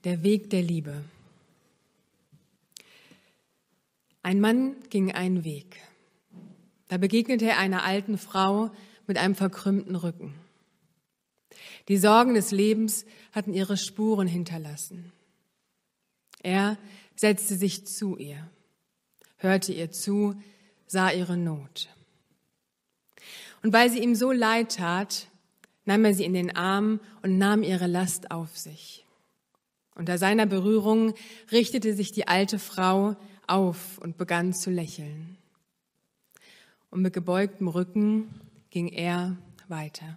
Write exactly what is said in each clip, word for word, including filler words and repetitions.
Der Weg der Liebe. Ein Mann ging einen Weg. Da begegnete er einer alten Frau mit einem verkrümmten Rücken. Die Sorgen des Lebens hatten ihre Spuren hinterlassen. Er setzte sich zu ihr, hörte ihr zu, sah ihre Not. Und weil sie ihm so leid tat, nahm er sie in den Arm und nahm ihre Last auf sich. Unter seiner Berührung richtete sich die alte Frau auf und begann zu lächeln. Und mit gebeugtem Rücken ging er weiter.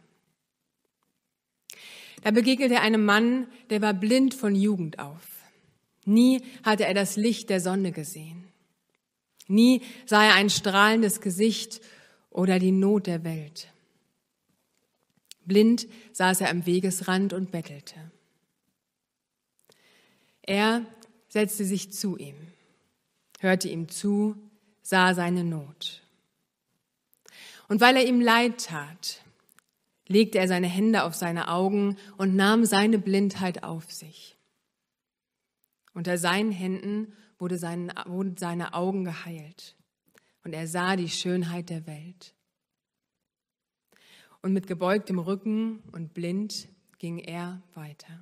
Da begegnete er einem Mann, der war blind von Jugend auf. Nie hatte er das Licht der Sonne gesehen. Nie sah er ein strahlendes Gesicht oder die Not der Welt. Blind saß er am Wegesrand und bettelte. Er setzte sich zu ihm, hörte ihm zu, sah seine Not. Und weil er ihm leid tat, legte er seine Hände auf seine Augen und nahm seine Blindheit auf sich. Unter seinen Händen wurde seine, wurden seine Augen geheilt und er sah die Schönheit der Welt. Und mit gebeugtem Rücken und blind ging er weiter.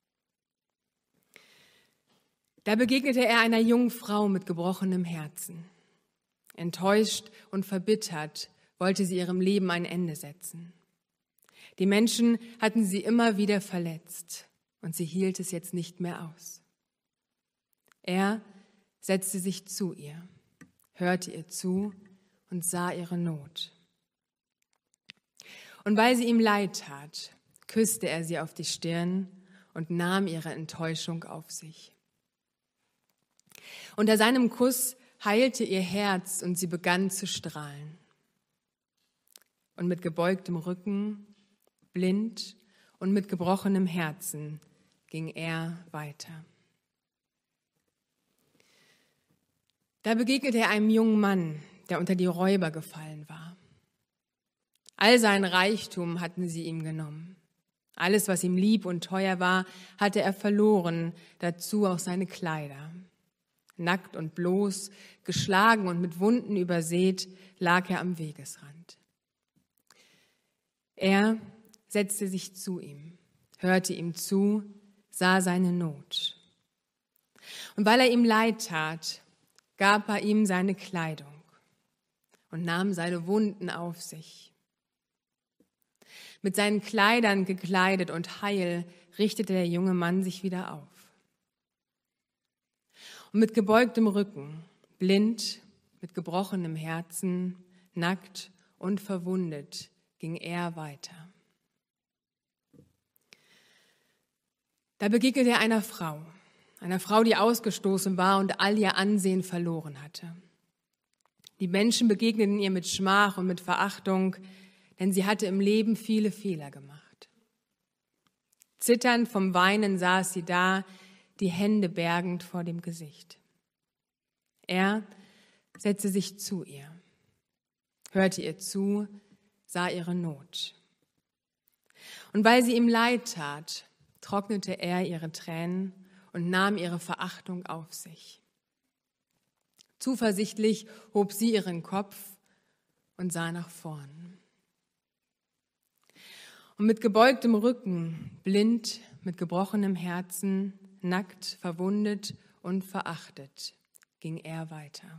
Da begegnete er einer jungen Frau mit gebrochenem Herzen. Enttäuscht und verbittert wollte sie ihrem Leben ein Ende setzen. Die Menschen hatten sie immer wieder verletzt und sie hielt es jetzt nicht mehr aus. Er setzte sich zu ihr, hörte ihr zu und sah ihre Not. Und weil sie ihm leid tat, küsste er sie auf die Stirn und nahm ihre Enttäuschung auf sich. Unter seinem Kuss heilte ihr Herz und sie begann zu strahlen. Und mit gebeugtem Rücken, blind und mit gebrochenem Herzen ging er weiter. Da begegnete er einem jungen Mann, der unter die Räuber gefallen war. All sein Reichtum hatten sie ihm genommen. Alles, was ihm lieb und teuer war, hatte er verloren, dazu auch seine Kleider. Nackt und bloß, geschlagen und mit Wunden übersät, lag er am Wegesrand. Er setzte sich zu ihm, hörte ihm zu, sah seine Not. Und weil er ihm leid tat, gab er ihm seine Kleidung und nahm seine Wunden auf sich. Mit seinen Kleidern gekleidet und heil richtete der junge Mann sich wieder auf. Und mit gebeugtem Rücken, blind, mit gebrochenem Herzen, nackt und verwundet, ging er weiter. Da begegnete er einer Frau, einer Frau, die ausgestoßen war und all ihr Ansehen verloren hatte. Die Menschen begegneten ihr mit Schmach und mit Verachtung, denn sie hatte im Leben viele Fehler gemacht. Zitternd vom Weinen saß sie da, die Hände bergend vor dem Gesicht. Er setzte sich zu ihr, hörte ihr zu, sah ihre Not. Und weil sie ihm leid tat, trocknete er ihre Tränen und nahm ihre Verachtung auf sich. Zuversichtlich hob sie ihren Kopf und sah nach vorn. Und mit gebeugtem Rücken, blind, mit gebrochenem Herzen, nackt, verwundet und verachtet, ging er weiter.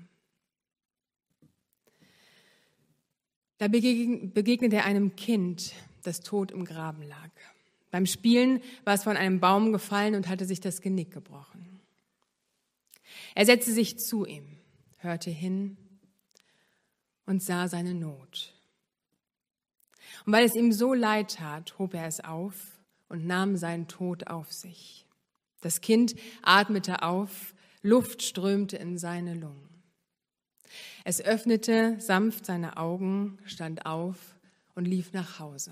Da begegnete er einem Kind, das tot im Graben lag. Beim Spielen war es von einem Baum gefallen und hatte sich das Genick gebrochen. Er setzte sich zu ihm, hörte hin und sah seine Not. Und weil es ihm so leid tat, hob er es auf und nahm seinen Tod auf sich. Das Kind atmete auf, Luft strömte in seine Lungen. Es öffnete sanft seine Augen, stand auf und lief nach Hause.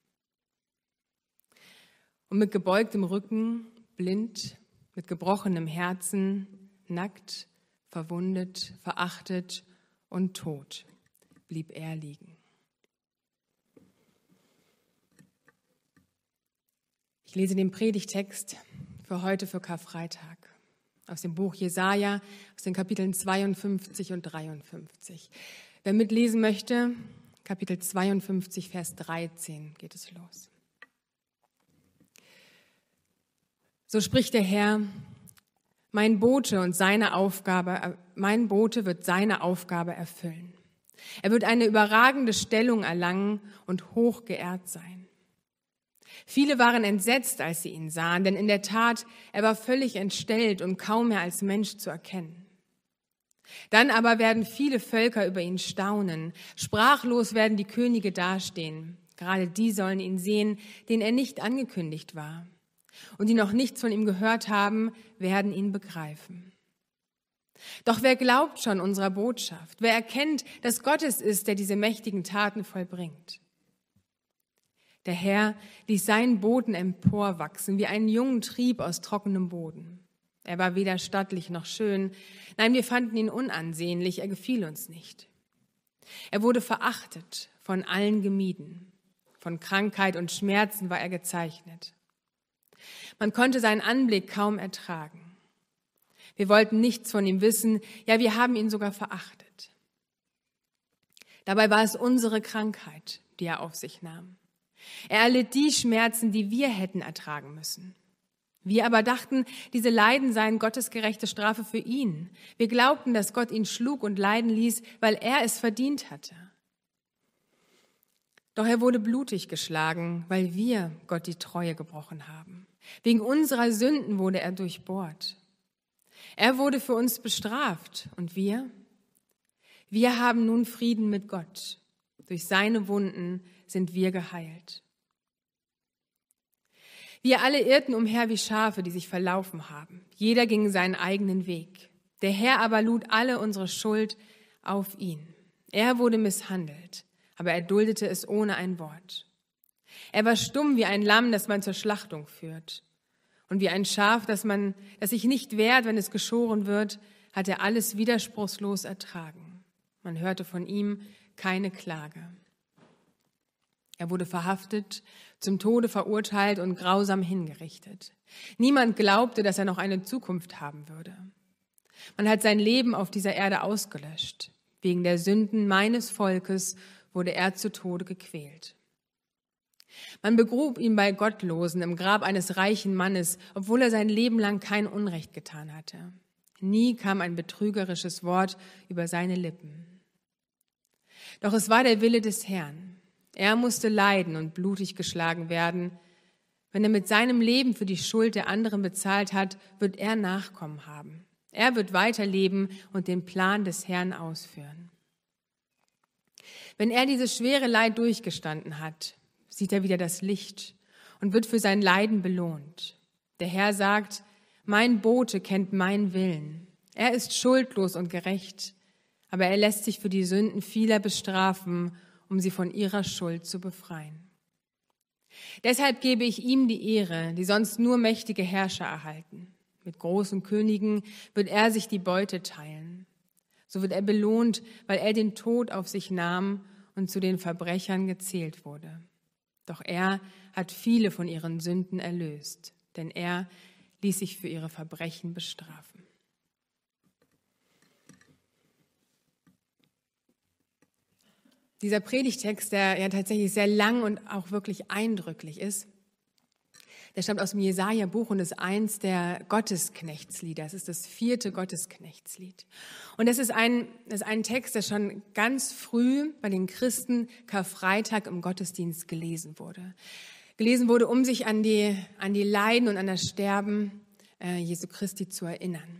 Und mit gebeugtem Rücken, blind, mit gebrochenem Herzen, nackt, verwundet, verachtet und tot, blieb er liegen. Ich lese den Predigtext für für heute, für Karfreitag. Aus dem Buch Jesaja, aus den Kapiteln zweiundfünfzig und dreiundfünfzig. Wer mitlesen möchte, Kapitel zweiundfünfzig, Vers dreizehn geht es los. So spricht der Herr: Mein Bote und seine Aufgabe, mein Bote wird seine Aufgabe erfüllen. Er wird eine überragende Stellung erlangen und hoch geehrt sein. Viele waren entsetzt, als sie ihn sahen, denn in der Tat, er war völlig entstellt und kaum mehr als Mensch zu erkennen. Dann aber werden viele Völker über ihn staunen. Sprachlos werden die Könige dastehen. Gerade die sollen ihn sehen, denen er nicht angekündigt war. Und die noch nichts von ihm gehört haben, werden ihn begreifen. Doch wer glaubt schon unserer Botschaft? Wer erkennt, dass Gott es ist, der diese mächtigen Taten vollbringt? Der Herr ließ seinen Boden emporwachsen, wie einen jungen Trieb aus trockenem Boden. Er war weder stattlich noch schön. Nein, wir fanden ihn unansehnlich, er gefiel uns nicht. Er wurde verachtet, von allen gemieden. Von Krankheit und Schmerzen war er gezeichnet. Man konnte seinen Anblick kaum ertragen. Wir wollten nichts von ihm wissen, ja, wir haben ihn sogar verachtet. Dabei war es unsere Krankheit, die er auf sich nahm. Er erlitt die Schmerzen, die wir hätten ertragen müssen. Wir aber dachten, diese Leiden seien Gottes gerechte Strafe für ihn. Wir glaubten, dass Gott ihn schlug und leiden ließ, weil er es verdient hatte. Doch er wurde blutig geschlagen, weil wir Gott die Treue gebrochen haben. Wegen unserer Sünden wurde er durchbohrt. Er wurde für uns bestraft und wir? Wir haben nun Frieden mit Gott. Durch seine Wunden sind wir geheilt. Wir alle irrten umher wie Schafe, die sich verlaufen haben. Jeder ging seinen eigenen Weg. Der Herr aber lud alle unsere Schuld auf ihn. Er wurde misshandelt, aber er duldete es ohne ein Wort. Er war stumm wie ein Lamm, das man zur Schlachtung führt. Und wie ein Schaf, das man, das sich nicht wehrt, wenn es geschoren wird, hat er alles widerspruchslos ertragen. Man hörte von ihm keine Klage. Er wurde verhaftet, zum Tode verurteilt und grausam hingerichtet. Niemand glaubte, dass er noch eine Zukunft haben würde. Man hat sein Leben auf dieser Erde ausgelöscht. Wegen der Sünden meines Volkes wurde er zu Tode gequält. Man begrub ihn bei Gottlosen im Grab eines reichen Mannes, obwohl er sein Leben lang kein Unrecht getan hatte. Nie kam ein betrügerisches Wort über seine Lippen. Doch es war der Wille des Herrn. Er musste leiden und blutig geschlagen werden. Wenn er mit seinem Leben für die Schuld der anderen bezahlt hat, wird er Nachkommen haben. Er wird weiterleben und den Plan des Herrn ausführen. Wenn er dieses schwere Leid durchgestanden hat, sieht er wieder das Licht und wird für sein Leiden belohnt. Der Herr sagt, mein Bote kennt meinen Willen. Er ist schuldlos und gerecht, aber er lässt sich für die Sünden vieler bestrafen, um sie von ihrer Schuld zu befreien. Deshalb gebe ich ihm die Ehre, die sonst nur mächtige Herrscher erhalten. Mit großen Königen wird er sich die Beute teilen. So wird er belohnt, weil er den Tod auf sich nahm und zu den Verbrechern gezählt wurde. Doch er hat viele von ihren Sünden erlöst, denn er ließ sich für ihre Verbrechen bestrafen. Dieser Predigtext, der ja tatsächlich sehr lang und auch wirklich eindrücklich ist, der stammt aus dem Jesaja-Buch und ist eins der Gottesknechtslieder. Es ist das vierte Gottesknechtslied. Und das ist ein, das ist ein Text, der schon ganz früh bei den Christen Karfreitag im Gottesdienst gelesen wurde. Gelesen wurde, um sich an die, an die Leiden und an das Sterben äh, Jesu Christi zu erinnern.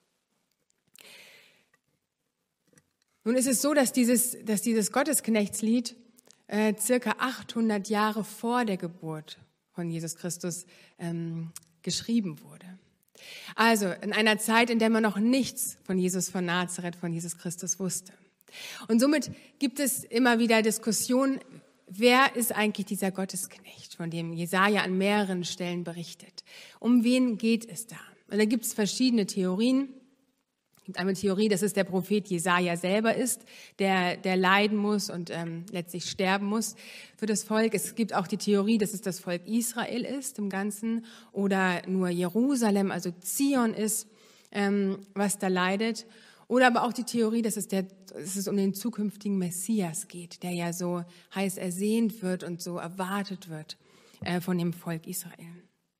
Nun ist es so, dass dieses, dass dieses Gottesknechtslied äh, circa achthundert Jahre vor der Geburt von Jesus Christus ähm, geschrieben wurde. Also in einer Zeit, in der man noch nichts von Jesus von Nazareth, von Jesus Christus wusste. Und somit gibt es immer wieder Diskussionen, wer ist eigentlich dieser Gottesknecht, von dem Jesaja an mehreren Stellen berichtet? Um wen geht es da? Und da gibt es verschiedene Theorien. Eine Theorie, dass es der Prophet Jesaja selber ist, der, der leiden muss und ähm, letztlich sterben muss für das Volk. Es gibt auch die Theorie, dass es das Volk Israel ist im Ganzen oder nur Jerusalem, also Zion ist, ähm, was da leidet. Oder aber auch die Theorie, dass es, der, dass es um den zukünftigen Messias geht, der ja so heiß ersehnt wird und so erwartet wird äh, von dem Volk Israel.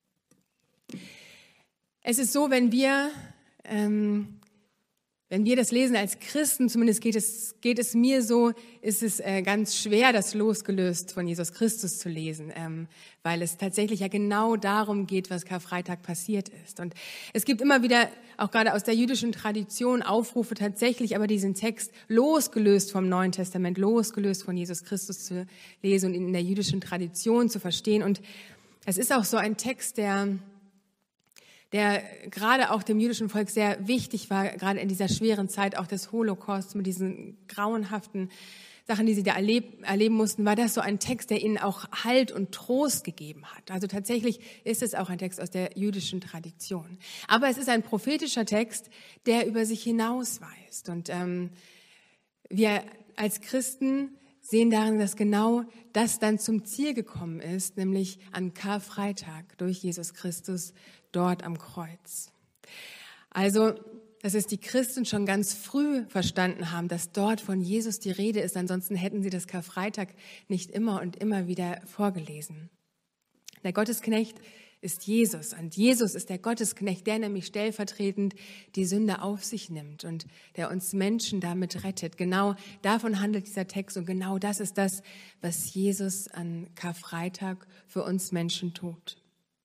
Es ist so, wenn wir... Ähm, Wenn wir das lesen als Christen, zumindest geht es, geht es mir so, ist es äh, ganz schwer, das losgelöst von Jesus Christus zu lesen, ähm, weil es tatsächlich ja genau darum geht, was Karfreitag passiert ist. Und es gibt immer wieder, auch gerade aus der jüdischen Tradition, Aufrufe tatsächlich, aber diesen Text losgelöst vom Neuen Testament, losgelöst von Jesus Christus zu lesen und ihn in der jüdischen Tradition zu verstehen. Und es ist auch so ein Text, der... der gerade auch dem jüdischen Volk sehr wichtig war, gerade in dieser schweren Zeit auch des Holocaust mit diesen grauenhaften Sachen, die sie da erleb- erleben mussten, war das so ein Text, der ihnen auch Halt und Trost gegeben hat. Also tatsächlich ist es auch ein Text aus der jüdischen Tradition. Aber es ist ein prophetischer Text, der über sich hinausweist. Und ähm, wir als Christen sehen darin, dass genau das dann zum Ziel gekommen ist, nämlich an Karfreitag durch Jesus Christus dort am Kreuz. Also, dass es die Christen schon ganz früh verstanden haben, dass dort von Jesus die Rede ist, ansonsten hätten sie das Karfreitag nicht immer und immer wieder vorgelesen. Der Gottesknecht ist Jesus und Jesus ist der Gottesknecht, der nämlich stellvertretend die Sünde auf sich nimmt und der uns Menschen damit rettet. Genau davon handelt dieser Text und genau das ist das, was Jesus an Karfreitag für uns Menschen tut.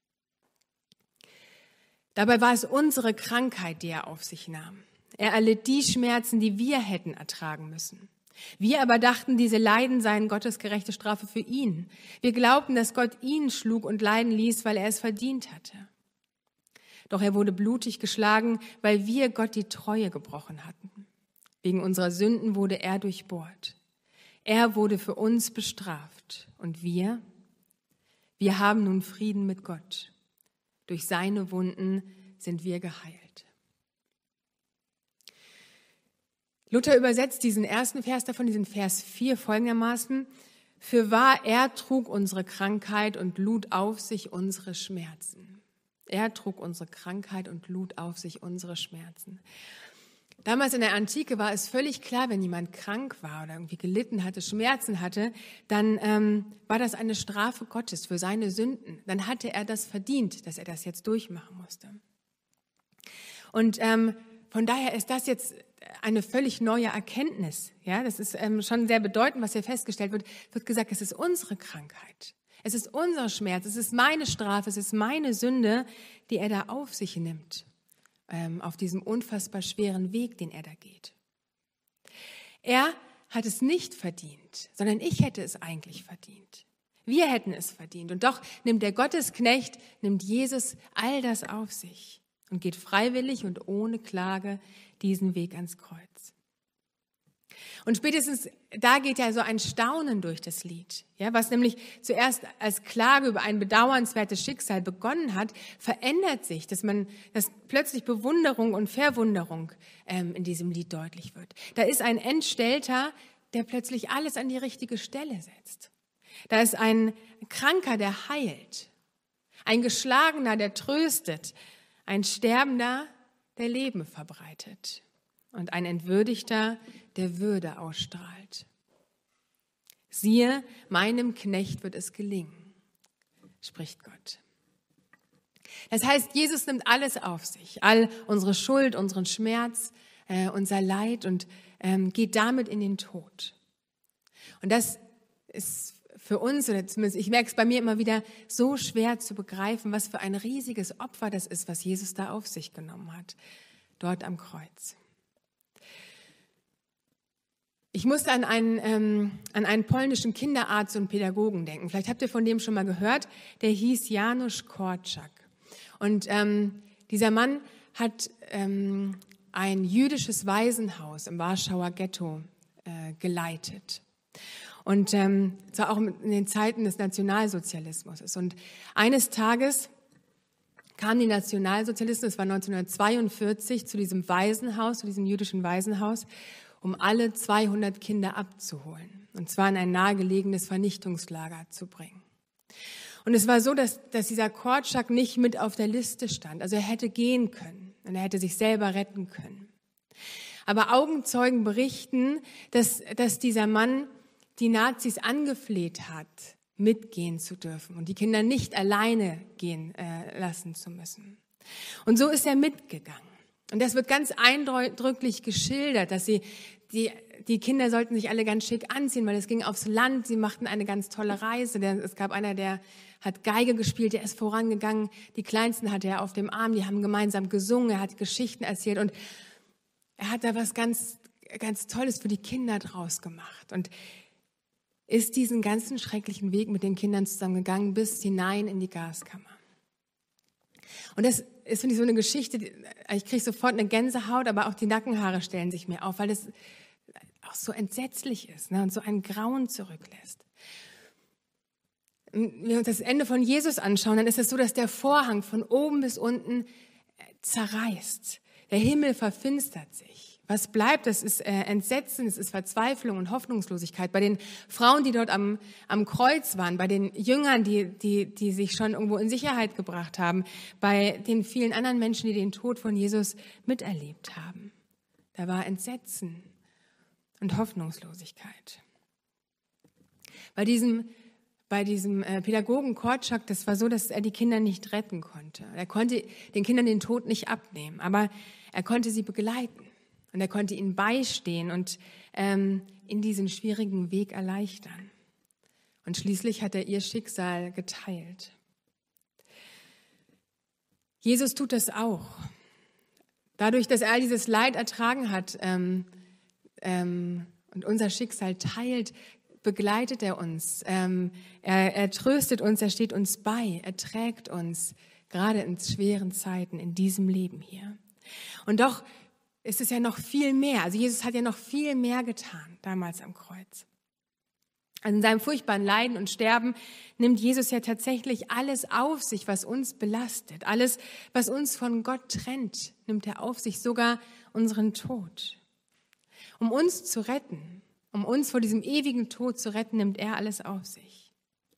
Dabei war es unsere Krankheit, die er auf sich nahm. Er erlitt die Schmerzen, die wir hätten ertragen müssen. Wir aber dachten, diese Leiden seien Gottes gerechte Strafe für ihn. Wir glaubten, dass Gott ihn schlug und leiden ließ, weil er es verdient hatte. Doch er wurde blutig geschlagen, weil wir Gott die Treue gebrochen hatten. Wegen unserer Sünden wurde er durchbohrt. Er wurde für uns bestraft. Und wir? Wir haben nun Frieden mit Gott. Durch seine Wunden sind wir geheilt. Luther übersetzt diesen ersten Vers davon, diesen Vers vier folgendermaßen: Fürwahr, er trug unsere Krankheit und lud auf sich unsere Schmerzen. Er trug unsere Krankheit und lud auf sich unsere Schmerzen. Damals in der Antike war es völlig klar, wenn jemand krank war oder irgendwie gelitten hatte, Schmerzen hatte, dann ähm, war das eine Strafe Gottes für seine Sünden. Dann hatte er das verdient, dass er das jetzt durchmachen musste. Und ähm, von daher ist das jetzt eine völlig neue Erkenntnis. Ja, das ist ähm, schon sehr bedeutend, was hier festgestellt wird. Es wird gesagt, es ist unsere Krankheit. Es ist unser Schmerz. Es ist meine Strafe. Es ist meine Sünde, die er da auf sich nimmt. Auf diesem unfassbar schweren Weg, den er da geht. Er hat es nicht verdient, sondern ich hätte es eigentlich verdient. Wir hätten es verdient. Und doch nimmt der Gottesknecht, nimmt Jesus all das auf sich und geht freiwillig und ohne Klage diesen Weg ans Kreuz. Und spätestens da geht ja so ein Staunen durch das Lied, ja, was nämlich zuerst als Klage über ein bedauernswertes Schicksal begonnen hat, verändert sich, dass man, dass plötzlich Bewunderung und Verwunderung ähm, in diesem Lied deutlich wird. Da ist ein Entstellter, der plötzlich alles an die richtige Stelle setzt. Da ist ein Kranker, der heilt, ein Geschlagener, der tröstet, ein Sterbender, der Leben verbreitet. Und ein Entwürdigter, der Würde ausstrahlt. Siehe, meinem Knecht wird es gelingen, spricht Gott. Das heißt, Jesus nimmt alles auf sich, all unsere Schuld, unseren Schmerz, äh, unser Leid und ähm, geht damit in den Tod. Und das ist für uns, oder zumindest ich merke es bei mir immer wieder, so schwer zu begreifen, was für ein riesiges Opfer das ist, was Jesus da auf sich genommen hat, dort am Kreuz. Ich musste an einen, ähm, an einen polnischen Kinderarzt und Pädagogen denken. Vielleicht habt ihr von dem schon mal gehört. Der hieß Janusz Korczak. Und ähm, dieser Mann hat ähm, ein jüdisches Waisenhaus im Warschauer Ghetto äh, geleitet. Und ähm, zwar auch in den Zeiten des Nationalsozialismus. Und eines Tages kamen die Nationalsozialisten, das war neunzehnhundertzweiundvierzig, zu diesem Waisenhaus, zu diesem jüdischen Waisenhaus, um alle zweihundert Kinder abzuholen. Und zwar in ein nahegelegenes Vernichtungslager zu bringen. Und es war so, dass, dass dieser Korczak nicht mit auf der Liste stand. Also er hätte gehen können und er hätte sich selber retten können. Aber Augenzeugen berichten, dass, dass dieser Mann die Nazis angefleht hat, mitgehen zu dürfen und die Kinder nicht alleine gehen äh, lassen zu müssen. Und so ist er mitgegangen. Und das wird ganz eindrücklich geschildert, dass sie, die, die Kinder sollten sich alle ganz schick anziehen, weil es ging aufs Land, sie machten eine ganz tolle Reise. Es gab einer, der hat Geige gespielt, der ist vorangegangen, die Kleinsten hatte er auf dem Arm, die haben gemeinsam gesungen, er hat Geschichten erzählt und er hat da was ganz, ganz Tolles für die Kinder draus gemacht und ist diesen ganzen schrecklichen Weg mit den Kindern zusammengegangen bis hinein in die Gaskammer. Und das ist, finde ich, so eine Geschichte, ich kriege sofort eine Gänsehaut, aber auch die Nackenhaare stellen sich mir auf, weil das auch so entsetzlich ist, ne, und so ein Grauen zurücklässt. Wenn wir uns das Ende von Jesus anschauen, dann ist es so, dass der Vorhang von oben bis unten zerreißt. Der Himmel verfinstert sich. Was bleibt, das ist äh, Entsetzen, es ist Verzweiflung und Hoffnungslosigkeit. Bei den Frauen, die dort am, am Kreuz waren, bei den Jüngern, die, die, die sich schon irgendwo in Sicherheit gebracht haben, bei den vielen anderen Menschen, die den Tod von Jesus miterlebt haben. Da war Entsetzen und Hoffnungslosigkeit. Bei diesem, bei diesem äh, Pädagogen Korczak, das war so, dass er die Kinder nicht retten konnte. Er konnte den Kindern den Tod nicht abnehmen, aber er konnte sie begleiten. Und er konnte ihnen beistehen und ähm, in diesen schwierigen Weg erleichtern. Und schließlich hat er ihr Schicksal geteilt. Jesus tut das auch. Dadurch, dass er all dieses Leid ertragen hat ähm, ähm, und unser Schicksal teilt, begleitet er uns. Ähm, er, er tröstet uns, er steht uns bei, er trägt uns, gerade in schweren Zeiten in diesem Leben hier. Und doch ist es ja noch viel mehr. Also Jesus hat ja noch viel mehr getan, damals am Kreuz. Also in seinem furchtbaren Leiden und Sterben nimmt Jesus ja tatsächlich alles auf sich, was uns belastet. Alles, was uns von Gott trennt, nimmt er auf sich, sogar unseren Tod. Um uns zu retten, um uns vor diesem ewigen Tod zu retten, nimmt er alles auf sich.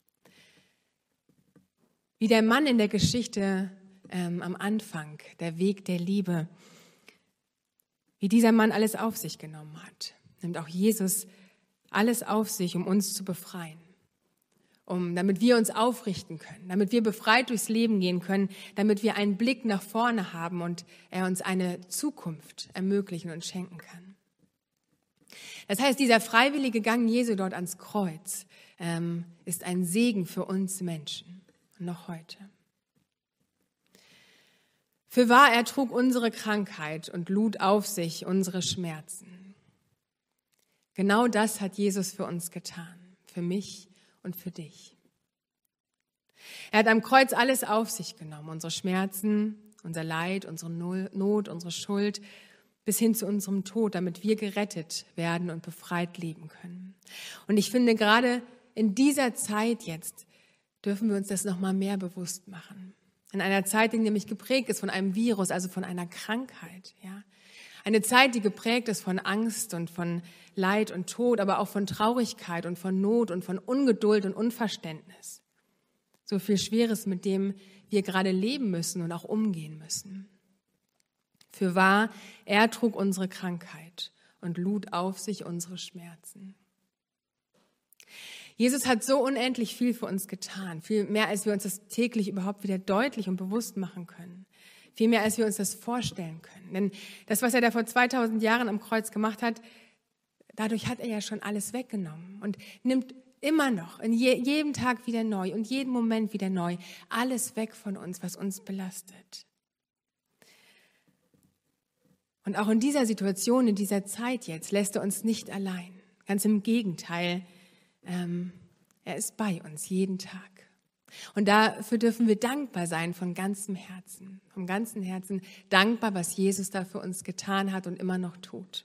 Wie der Mann in der Geschichte ähm, am Anfang, der Weg der Liebe, wie dieser Mann alles auf sich genommen hat, nimmt auch Jesus alles auf sich, um uns zu befreien, um, damit wir uns aufrichten können, damit wir befreit durchs Leben gehen können, damit wir einen Blick nach vorne haben und er uns eine Zukunft ermöglichen und schenken kann. Das heißt, dieser freiwillige Gang Jesu dort ans Kreuz ähm, ist ein Segen für uns Menschen, noch heute. Fürwahr, er trug unsere Krankheit und lud auf sich unsere Schmerzen. Genau das hat Jesus für uns getan, für mich und für dich. Er hat am Kreuz alles auf sich genommen, unsere Schmerzen, unser Leid, unsere Not, unsere Schuld, bis hin zu unserem Tod, damit wir gerettet werden und befreit leben können. Und ich finde, gerade in dieser Zeit jetzt dürfen wir uns das noch mal mehr bewusst machen. In einer Zeit, die nämlich geprägt ist von einem Virus, also von einer Krankheit. Ja? Eine Zeit, die geprägt ist von Angst und von Leid und Tod, aber auch von Traurigkeit und von Not und von Ungeduld und Unverständnis. So viel Schweres, mit dem wir gerade leben müssen und auch umgehen müssen. Fürwahr, er trug unsere Krankheit und lud auf sich unsere Schmerzen. Jesus hat so unendlich viel für uns getan, viel mehr, als wir uns das täglich überhaupt wieder deutlich und bewusst machen können, viel mehr, als wir uns das vorstellen können. Denn das, was er da vor zweitausend Jahren am Kreuz gemacht hat, dadurch hat er ja schon alles weggenommen und nimmt immer noch, in je, jedem Tag wieder neu und jeden Moment wieder neu, alles weg von uns, was uns belastet. Und auch in dieser Situation, in dieser Zeit jetzt, lässt er uns nicht allein. Ganz im Gegenteil, Ähm, er ist bei uns jeden Tag. Und dafür dürfen wir dankbar sein von ganzem Herzen, vom ganzen Herzen dankbar, was Jesus da für uns getan hat und immer noch tut.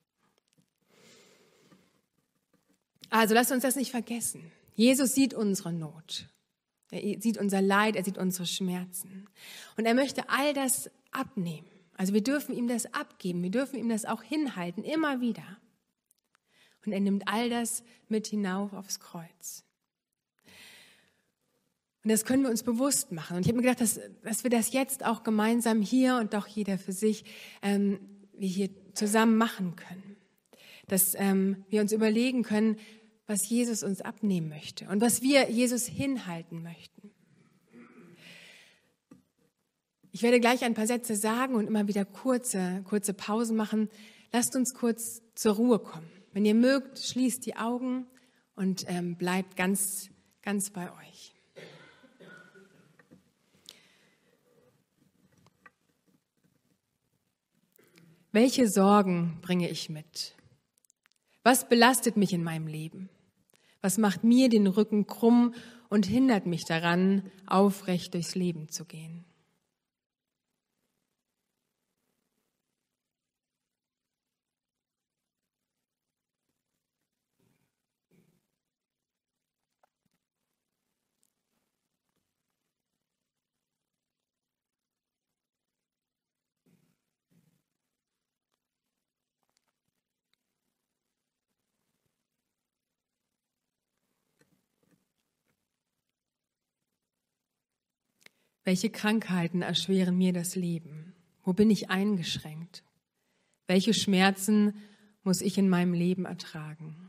Also lasst uns das nicht vergessen. Jesus sieht unsere Not. Er sieht unser Leid, er sieht unsere Schmerzen. Und er möchte all das abnehmen. Also wir dürfen ihm das abgeben, wir dürfen ihm das auch hinhalten, immer wieder. Und er nimmt all das mit hinauf aufs Kreuz. Und das können wir uns bewusst machen. Und ich habe mir gedacht, dass, dass wir das jetzt auch gemeinsam hier und doch jeder für sich, ähm, wir hier zusammen machen können. Dass ähm, wir uns überlegen können, was Jesus uns abnehmen möchte und was wir Jesus hinhalten möchten. Ich werde gleich ein paar Sätze sagen und immer wieder kurze, kurze Pausen machen. Lasst uns kurz zur Ruhe kommen. Wenn ihr mögt, schließt die Augen und ähm, bleibt ganz, ganz bei euch. Welche Sorgen bringe ich mit? Was belastet mich in meinem Leben? Was macht mir den Rücken krumm und hindert mich daran, aufrecht durchs Leben zu gehen? Welche Krankheiten erschweren mir das Leben? Wo bin ich eingeschränkt? Welche Schmerzen muss ich in meinem Leben ertragen?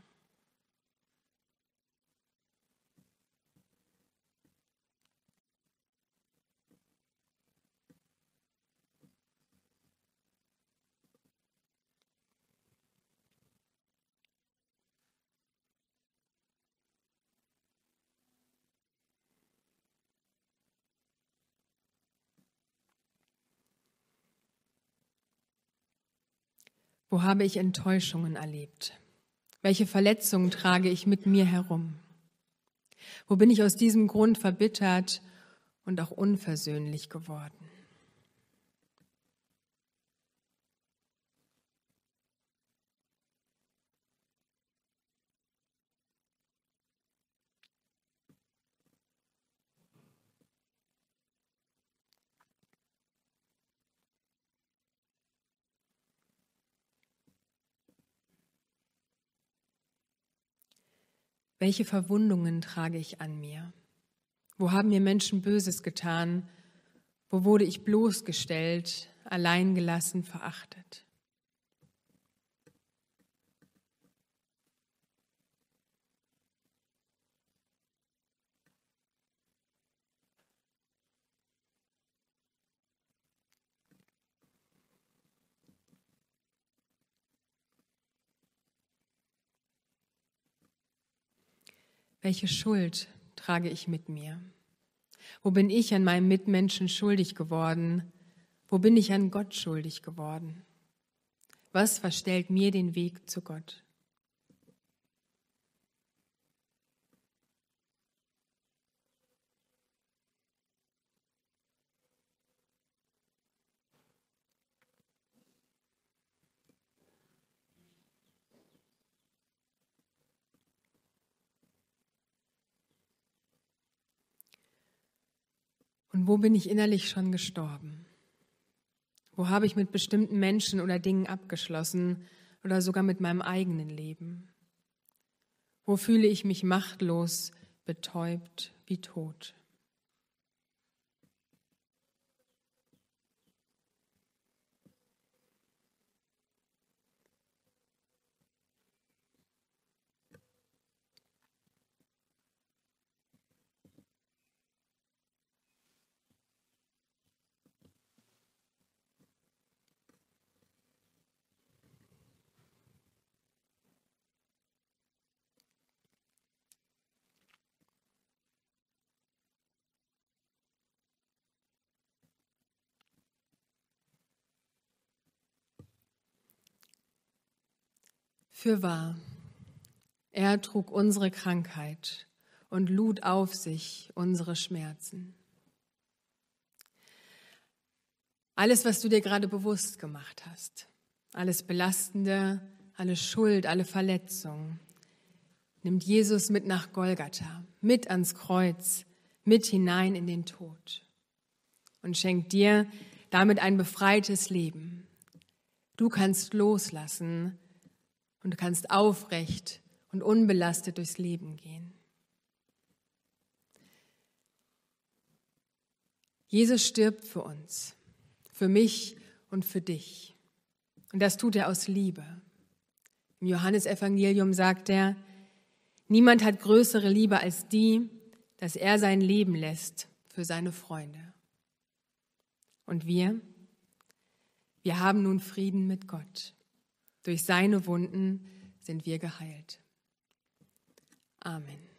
Wo habe ich Enttäuschungen erlebt? Welche Verletzungen trage ich mit mir herum? Wo bin ich aus diesem Grund verbittert und auch unversöhnlich geworden? Welche Verwundungen trage ich an mir? Wo haben mir Menschen Böses getan? Wo wurde ich bloßgestellt, alleingelassen, verachtet? Welche Schuld trage ich mit mir? Wo bin ich an meinem Mitmenschen schuldig geworden? Wo bin ich an Gott schuldig geworden? Was verstellt mir den Weg zu Gott? Und wo bin ich innerlich schon gestorben? Wo habe ich mit bestimmten Menschen oder Dingen abgeschlossen oder sogar mit meinem eigenen Leben? Wo fühle ich mich machtlos, betäubt, wie tot? Fürwahr, er trug unsere Krankheit und lud auf sich unsere Schmerzen. Alles, was du dir gerade bewusst gemacht hast, alles Belastende, alle Schuld, alle Verletzung, nimmt Jesus mit nach Golgatha, mit ans Kreuz, mit hinein in den Tod. und schenkt dir damit ein befreites Leben. Du kannst loslassen und du kannst aufrecht und unbelastet durchs Leben gehen. Jesus stirbt für uns, für mich und für dich. Und das tut er aus Liebe. Im Johannesevangelium sagt er, niemand hat größere Liebe als die, dass er sein Leben lässt für seine Freunde. Und wir? Wir haben nun Frieden mit Gott. Durch seine Wunden sind wir geheilt. Amen.